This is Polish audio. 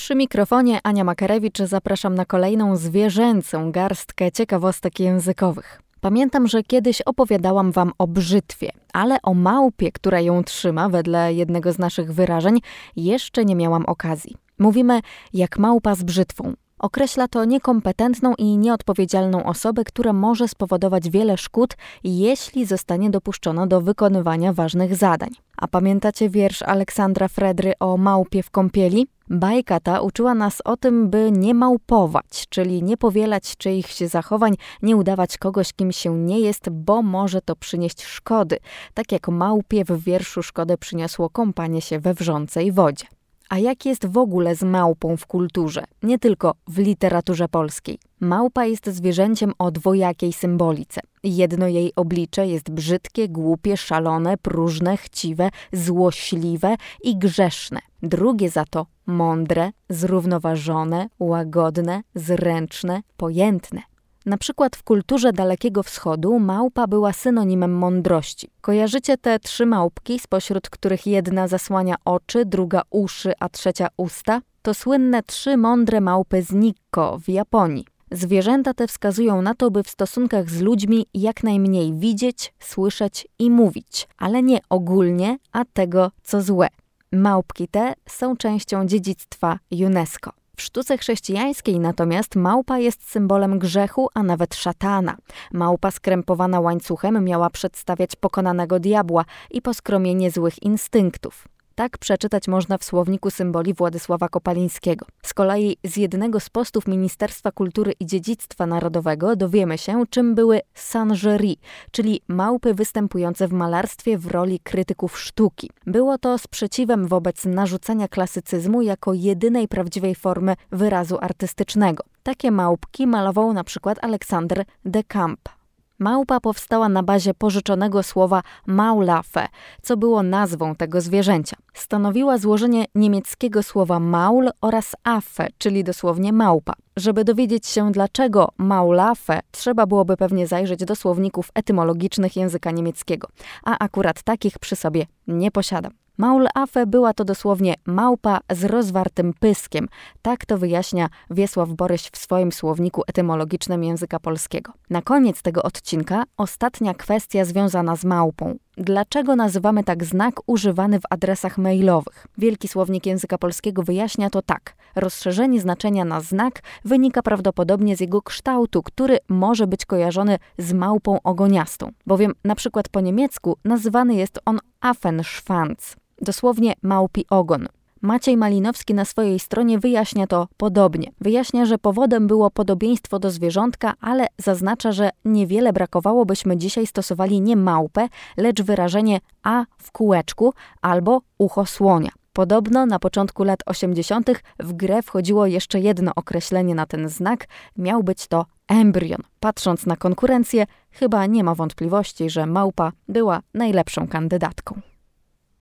Przy mikrofonie Ania Makarewicz, zapraszam na kolejną zwierzęcą garstkę ciekawostek językowych. Pamiętam, że kiedyś opowiadałam wam o brzytwie, ale o małpie, która ją trzyma, wedle jednego z naszych wyrażeń, jeszcze nie miałam okazji. Mówimy jak małpa z brzytwą. Określa to niekompetentną i nieodpowiedzialną osobę, która może spowodować wiele szkód, jeśli zostanie dopuszczona do wykonywania ważnych zadań. A pamiętacie wiersz Aleksandra Fredry o małpie w kąpieli? Bajka ta uczyła nas o tym, by nie małpować, czyli nie powielać czyichś zachowań, nie udawać kogoś, kim się nie jest, bo może to przynieść szkody. Tak jak małpie w wierszu szkodę przyniosło kąpanie się we wrzącej wodzie. A jak jest w ogóle z małpą w kulturze, nie tylko w literaturze polskiej? Małpa jest zwierzęciem o dwojakiej symbolice. Jedno jej oblicze jest brzydkie, głupie, szalone, próżne, chciwe, złośliwe i grzeszne. Drugie za to mądre, zrównoważone, łagodne, zręczne, pojętne. Na przykład w kulturze Dalekiego Wschodu małpa była synonimem mądrości. Kojarzycie te 3 małpki, spośród których jedna zasłania oczy, druga uszy, a trzecia usta? To słynne 3 mądre małpy z Nikko w Japonii. Zwierzęta te wskazują na to, by w stosunkach z ludźmi jak najmniej widzieć, słyszeć i mówić, ale nie ogólnie, a tego, co złe. Małpki te są częścią dziedzictwa UNESCO. W sztuce chrześcijańskiej natomiast małpa jest symbolem grzechu, a nawet szatana. Małpa skrępowana łańcuchem miała przedstawiać pokonanego diabła i poskromienie złych instynktów. Tak przeczytać można w słowniku symboli Władysława Kopalińskiego. Z kolei z jednego z postów Ministerstwa Kultury i Dziedzictwa Narodowego dowiemy się, czym były singerie, czyli małpy występujące w malarstwie w roli krytyków sztuki. Było to sprzeciwem wobec narzucania klasycyzmu jako jedynej prawdziwej formy wyrazu artystycznego. Takie małpki malował na przykład Alexander de Camp. Małpa powstała na bazie pożyczonego słowa Maulaffe, co było nazwą tego zwierzęcia. Stanowiła złożenie niemieckiego słowa Maul oraz Affe, czyli dosłownie małpa. Żeby dowiedzieć się dlaczego Maulaffe, trzeba byłoby pewnie zajrzeć do słowników etymologicznych języka niemieckiego, a akurat takich przy sobie nie posiadam. Maulaffe była to dosłownie małpa z rozwartym pyskiem. Tak to wyjaśnia Wiesław Boryś w swoim słowniku etymologicznym języka polskiego. Na koniec tego odcinka ostatnia kwestia związana z małpą. Dlaczego nazywamy tak znak używany w adresach mailowych? Wielki Słownik Języka Polskiego wyjaśnia to tak. Rozszerzenie znaczenia na znak wynika prawdopodobnie z jego kształtu, który może być kojarzony z małpą ogoniastą. Bowiem na przykład po niemiecku nazywany jest on Affenschwanz. Dosłownie małpi ogon. Maciej Malinowski na swojej stronie wyjaśnia to podobnie. Wyjaśnia, że powodem było podobieństwo do zwierzątka, ale zaznacza, że niewiele brakowało, byśmy dzisiaj stosowali nie małpę, lecz wyrażenie a w kółeczku albo ucho słonia. Podobno na początku lat 80. w grę wchodziło jeszcze jedno określenie na ten znak. Miał być to embrion. Patrząc na konkurencję, chyba nie ma wątpliwości, że małpa była najlepszą kandydatką.